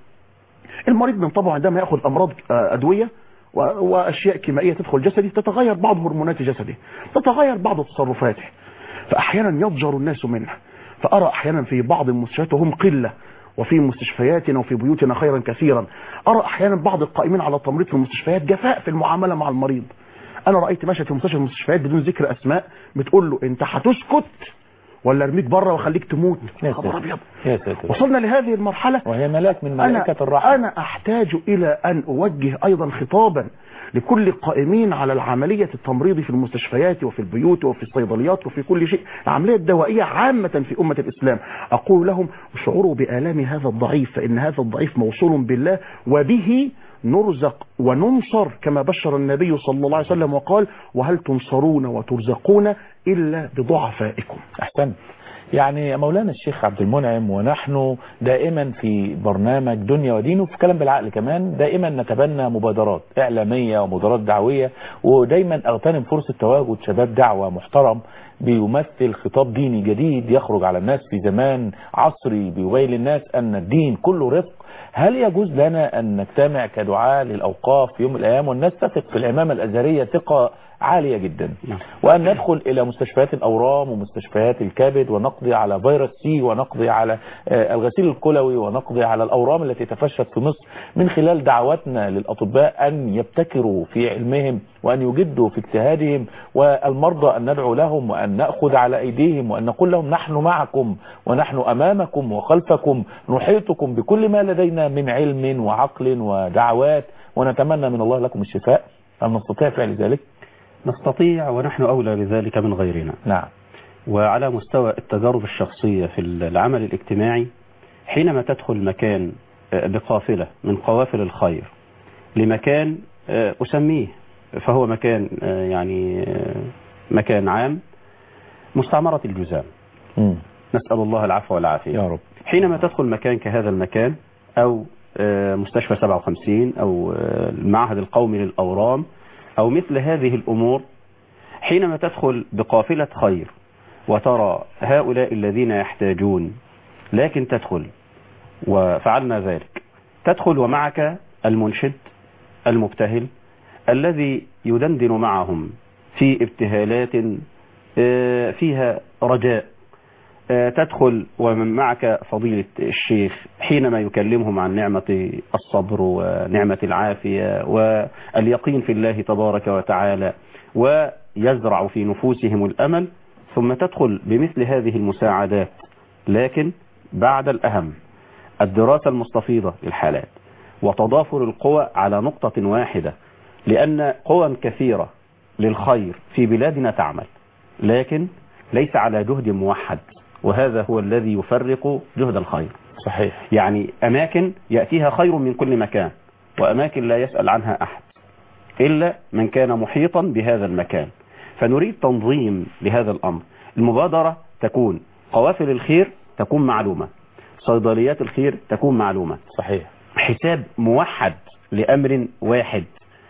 المريض من طبعه عندما يأخذ أمراض أدوية وأشياء كيميائية تدخل جسده تتغير بعض هرمونات جسده، تتغير بعض تصرفاته، فأحيانا يضجر الناس منه. فأرى أحيانا في بعض المستشفيات وهم قلة، وفي مستشفياتنا وفي بيوتنا خيرا كثيرا، أرى أحيانا بعض القائمين على التمريض في المستشفيات جفاء في المعاملة مع المريض. أنا رأيت مشهد في مستشفى المستشفيات بدون ذكر أسماء بتقول له: أنت هتسكت ولا ارميك بره وخليك تموت؟ يا خبر أبيض. وصلنا لهذه المرحلة وهي ملاك من ملائكة الرحمة. أنا أحتاج إلى أن أوجه أيضا خطابا لكل القائمين على العملية التمريض في المستشفيات وفي البيوت وفي الصيدليات وفي كل شيء، العملية الدوائية عامة في أمة الإسلام. أقول لهم: اشعروا بآلام هذا الضعيف، فإن هذا الضعيف موصول بالله وبه نرزق وننصر، كما بشر النبي صلى الله عليه وسلم وقال: وهل تنصرون وترزقون إلا بضعفائكم. أحسن. يعني مولانا الشيخ عبد المنعم، ونحن دائما في برنامج دنيا ودين وفي كلام بالعقل كمان دائما نتبنى مبادرات إعلامية ومبادرات دعوية، ودايما أغتنم فرصة تواجد شباب دعوة محترم بيمثل خطاب ديني جديد يخرج على الناس في زمان عصري بيبين للناس أن الدين كله رفق. هل يجوز لنا أن نجتمع كدعاء للأوقاف في يوم من الأيام والناس تثق في العمامة الأزهرية ثقة عالية جدا، وأن ندخل إلى مستشفيات الأورام ومستشفيات الكبد ونقضي على فيروس سي ونقضي على الغسيل الكلوي ونقضي على الأورام التي تفشت في مصر من خلال دعوتنا للأطباء أن يبتكروا في علمهم وأن يجدوا في اجتهادهم، والمرضى أن ندعو لهم وأن نأخذ على أيديهم وأن نقول لهم: نحن معكم ونحن أمامكم وخلفكم، نحيطكم بكل ما لديكم لدينا من علم وعقل ودعوات ونتمنى من الله لكم الشفاء؟ هل نستطيع فعل ذلك؟ نستطيع ونحن أولى بذلك من غيرنا. نعم. وعلى مستوى التجارب الشخصية في العمل الاجتماعي، حينما تدخل مكان بقافلة من قوافل الخير لمكان أسميه فهو مكان يعني مكان عام، مستعمرة الجزام، م. نسأل الله العفو والعافية يا رب. حينما تدخل مكان كهذا المكان أو مستشفى سبعة وخمسين أو المعهد القومي للأورام أو مثل هذه الأمور، حينما تدخل بقافلة خير وترى هؤلاء الذين يحتاجون، لكن تدخل وفعلنا ذلك، تدخل ومعك المنشد المبتهل الذي يدندن معهم في ابتهالات فيها رجاء، تدخل ومن معك فضيلة الشيخ حينما يكلمهم عن نعمة الصبر ونعمة العافية واليقين في الله تبارك وتعالى ويزرع في نفوسهم الأمل، ثم تدخل بمثل هذه المساعدات، لكن بعد الأهم الدراسة المستفيضة للحالات وتضافر القوى على نقطة واحدة، لأن قوى كثيرة للخير في بلادنا تعمل لكن ليس على جهد موحد، وهذا هو الذي يفرق جهد الخير. صحيح. يعني أماكن يأتيها خير من كل مكان، وأماكن لا يسأل عنها أحد إلا من كان محيطا بهذا المكان، فنريد تنظيم لهذا الأمر. المبادرة تكون قوافل الخير تكون معلومة، صيدليات الخير تكون معلومة. صحيح. حساب موحد لأمر واحد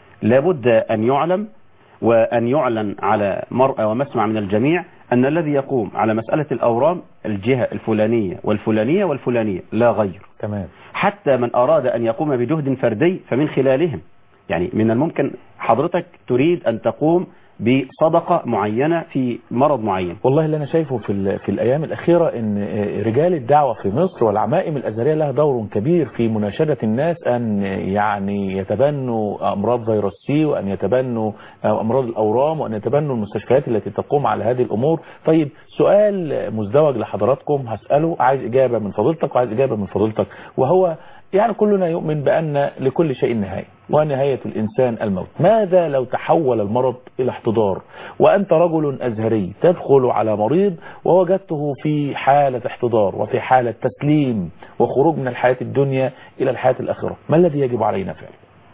لابد أن يعلم وأن يعلن على مرأى ومسمع من الجميع أن الذي يقوم على مسألة الأورام الجهة الفلانية والفلانية والفلانية لا غير. تمام. حتى من أراد أن يقوم بجهد فردي فمن خلالهم، يعني من الممكن حضرتك تريد أن تقوم بصدقة معينة في مرض معين. والله اللي أنا شايفه في, في الأيام الأخيرة أن رجال الدعوة في مصر والعمائم الأزهرية لها دور كبير في مناشدة الناس أن يعني يتبنوا أمراض فيروس سي، وأن يتبنوا أمراض الأورام، وأن يتبنوا المستشفيات التي تقوم على هذه الأمور. طيب سؤال مزدوج لحضراتكم هسأله، عايز إجابة من فضيلتك وعايز إجابة من فضيلتك، وهو يعني كلنا يؤمن بأن لكل شيء نهاية ونهاية الإنسان الموت. ماذا لو تحول المرض إلى احتضار وأنت رجل أزهري تدخل على مريض ووجدته في حالة احتضار وفي حالة تسليم وخروج من الحياة الدنيا إلى الحياة الآخرة، ما الذي يجب علينا فعله؟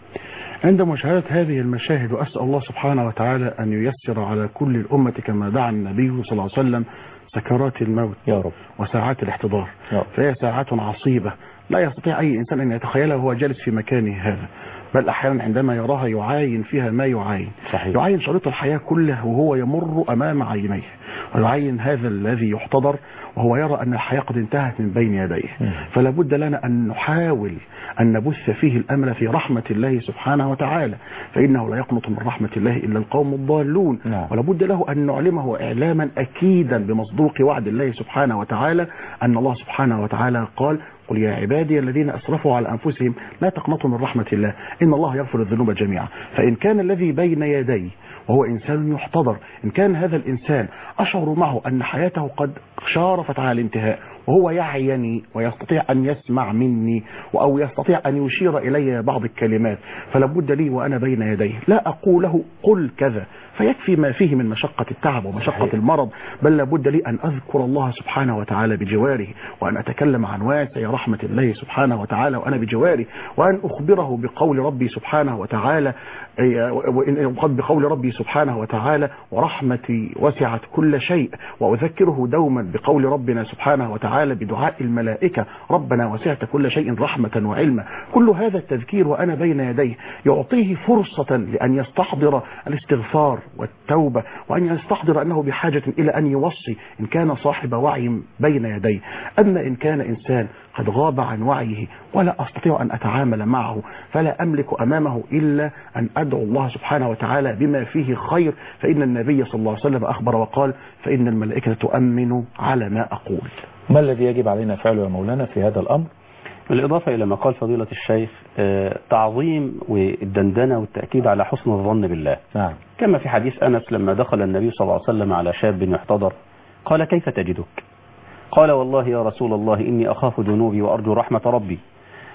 عند مشاهدة هذه المشاهد وأسأل الله سبحانه وتعالى أن ييسر على كل الأمة كما دعا النبي صلى الله عليه وسلم سكرات الموت يا رب وساعات الاحتضار، يا رب. فهي ساعات عصيبة لا يستطيع أي إنسان أن يتخيلها وهو جالس في مكانه هذا، بل أحيانا عندما يراها يعاين فيها ما يعاين. صحيح. يعاين شريط الحياة كله وهو يمر أمام عينيه، ويعاين هذا الذي يحتضر وهو يرى أن الحياة قد انتهت من بين يديه. فلا بد لنا أن نحاول أن نبث فيه الأمل في رحمة الله سبحانه وتعالى، فإنه لا يقنط من رحمة الله إلا القوم الضالون. نعم. ولا بد له أن نعلمه إعلاما أكيدا بمصدوق وعد الله سبحانه وتعالى أن الله سبحانه وتعالى قال: قل يا عبادي الذين أسرفوا على أنفسهم لا تقنطوا من رحمة الله إن الله يغفر الذنوب جميعا. فإن كان الذي بين يديه وهو إنسان يحتضر، إن كان هذا الإنسان أشعر معه أن حياته قد شارفت على الانتهاء وهو يعيني ويستطيع أن يسمع مني أو يستطيع أن يشير إلي بعض الكلمات، فلابد لي وأنا بين يديه لا أقول له قل كذا فيكفي ما فيه من مشقة التعب ومشقة المرض، بل لابد لي أن أذكر الله سبحانه وتعالى بجواره، وأن أتكلم عن واسع رحمة الله سبحانه وتعالى وأنا بجواره، وأن أخبره بقول ربي سبحانه وتعالى وقد بقول ربي سبحانه وتعالى ورحمتي وسعت كل شيء، وأذكره دوما بقول ربنا سبحانه وتعالى بدعاء الملائكة ربنا وسعت كل شيء رحمة وعلما. كل هذا التذكير وأنا بين يديه يعطيه فرصة لأن يستحضر الاستغفار والتوبة، وأن يستحضر أنه بحاجة إلى أن يوصي إن كان صاحب وعي بين يديه. أما إن كان إنسان قد غاب عن وعيه ولا أستطيع أن أتعامل معه، فلا أملك أمامه إلا أن أدعو الله سبحانه وتعالى بما فيه خير، فإن النبي صلى الله عليه وسلم أخبر وقال: فإن الملائكة تؤمن على ما أقول. ما الذي يجب علينا فعله يا مولانا في هذا الأمر؟ بالإضافة إلى ما قال فضيلة الشيخ، تعظيم والدندنة والتأكيد على حسن الظن بالله. نعم. كما في حديث أنس لما دخل النبي صلى الله عليه وسلم على شاب يحتضر قال: كيف تجدك؟ قال: والله يا رسول الله إني أخاف ذنوبي وأرجو رحمة ربي.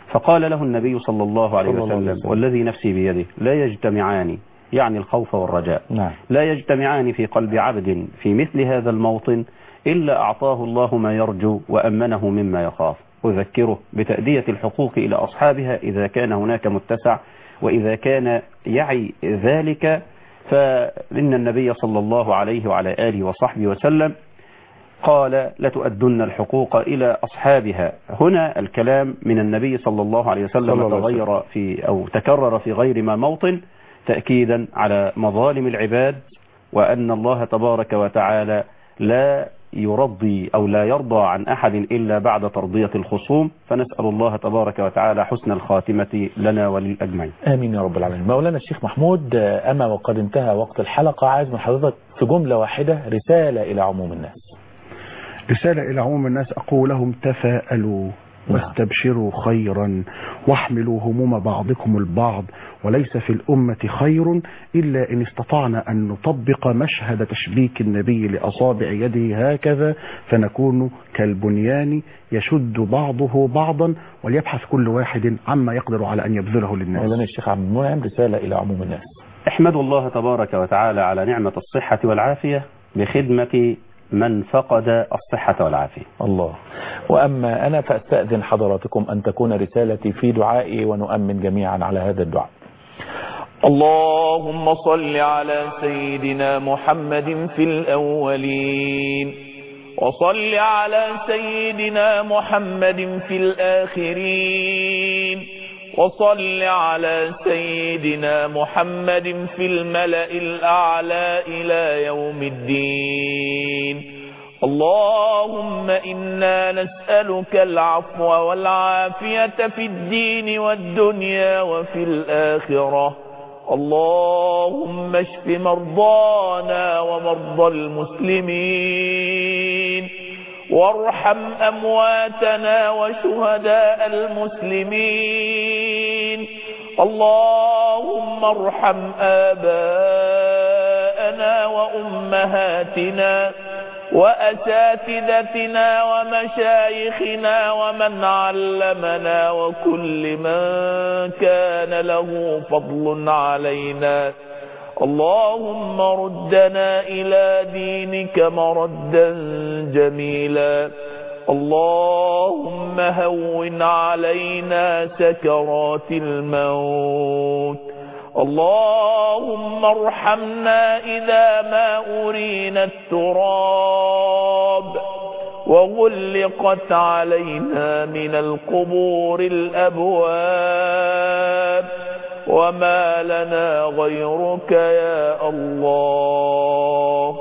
فقال له النبي صلى الله عليه صلى الله عليه وسلم وسلم. والذي نفسي بيده لا يجتمعان، يعني الخوف والرجاء، نعم. لا يجتمعان في قلب عبد في مثل هذا الموطن إلا أعطاه الله ما يرجو وأمنه مما يخاف، أذكره بتأدية الحقوق إلى أصحابها إذا كان هناك متسع، وإذا كان يعي ذلك فإن النبي صلى الله عليه وعلى آله وصحبه وسلم قال لتؤدن الحقوق إلى أصحابها. هنا الكلام من النبي صلى الله عليه وسلم تغير في أو تكرر في غير ما موطن تأكيدا على مظالم العباد، وأن الله تبارك وتعالى لا يرضي أو لا يرضى عن أحد إلا بعد ترضية الخصوم. فنسأل الله تبارك وتعالى حسن الخاتمة لنا وللأجمعين. آمين يا رب العالمين. مولانا الشيخ محمود، أما وقد انتهى وقت الحلقة، عايز من حضرتك في جملة واحدة رسالة إلى عموم الناس. رسالة إلى عموم الناس أقول لهم تفاءلوا واستبشروا خيرا واحملوا هموم بعضكم البعض، وليس في الأمة خير إلا إن استطعنا أن نطبق مشهد تشبيك النبي لأصابع يده هكذا، فنكون كالبنيان يشد بعضه بعضا وليبحث كل واحد عما يقدر على أن يبذله للناس. مولانا الشيخ عبد المنعم، رسالة إلى عموم الناس. احمدوا الله تبارك وتعالى على نعمة الصحة والعافية بخدمة من فقد الصحة والعافية. الله. وأما أنا فأستأذن حضراتكم أن تكون رسالتي في دعائي ونؤمن جميعا على هذا الدعاء. اللهم صل على سيدنا محمد في الأولين، وصل على سيدنا محمد في الآخرين، وصل على سيدنا محمد في الملأ الأعلى إلى يوم الدين. اللهم إنا نسألك العفو والعافية في الدين والدنيا وفي الآخرة. اللهم اشف مرضانا ومرضى المسلمين، وارحم أمواتنا وشهداء المسلمين. اللهم ارحم آباءنا وأمهاتنا وأساتذتنا ومشايخنا ومن علمنا وكل من كان له فضل علينا. اللهم ردنا إلى دينك مردا جميلا. اللهم هون علينا سكرات الموت. اللهم ارحمنا إذا ما أرينا التراب وغلقت علينا من القبور الأبواب، وما لنا غيرك يا الله.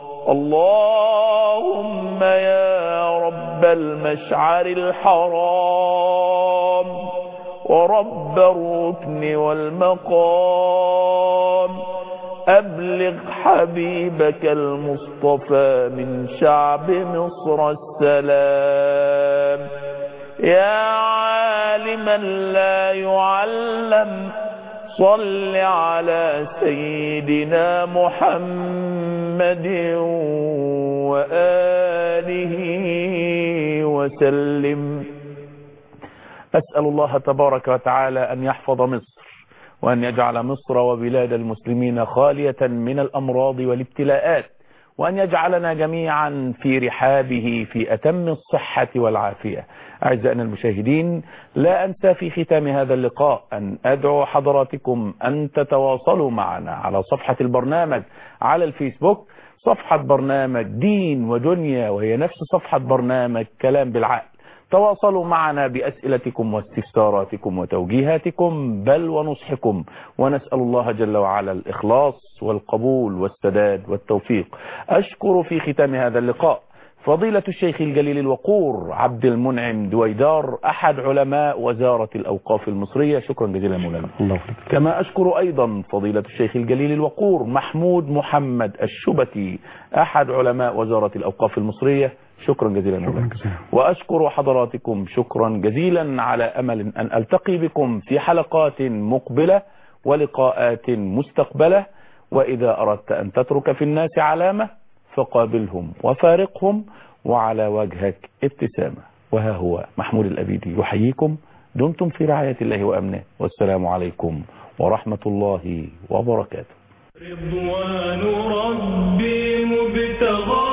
اللهم يا رب المشعر الحرام ورب الركن والمقام، أبلغ حبيبك المصطفى من شعب مصر السلام. يا عالما لا يعلم، صل على سيدنا محمد وآله وسلم. أسأل الله تبارك وتعالى أن يحفظ مصر، وأن يجعل مصر وبلاد المسلمين خالية من الأمراض والابتلاءات، وأن يجعلنا جميعا في رحابه في أتم الصحة والعافية. أعزائنا المشاهدين، لا أنسى في ختام هذا اللقاء أن أدعو حضراتكم أن تتواصلوا معنا على صفحة البرنامج على الفيسبوك، صفحة برنامج دين ودنيا، وهي نفس صفحة برنامج كلام بالعقل. تواصلوا معنا بأسئلتكم واستفساراتكم وتوجيهاتكم بل ونصحكم، ونسأل الله جل وعلا الإخلاص والقبول والسداد والتوفيق. أشكر في ختام هذا اللقاء فضيلة الشيخ الجليل الوقور عبد المنعم دويدار، أحد علماء وزارة الأوقاف المصرية. شكرا جزيلا مولانا. كما أشكر أيضا فضيلة الشيخ الجليل الوقور محمود محمد الشبتي، أحد علماء وزارة الأوقاف المصرية. شكرا جزيلا مولانا. وأشكر حضراتكم شكرا جزيلا على أمل أن ألتقي بكم في حلقات مقبلة ولقاءات مستقبلة. وإذا أردت أن تترك في الناس علامة فقابلهم وفارقهم وعلى وجهك ابتسامة. وها هو محمود الأبيدي يحييكم دمتم في رعاية الله وأمنه، والسلام عليكم ورحمة الله وبركاته. رضوان ربي مبتغى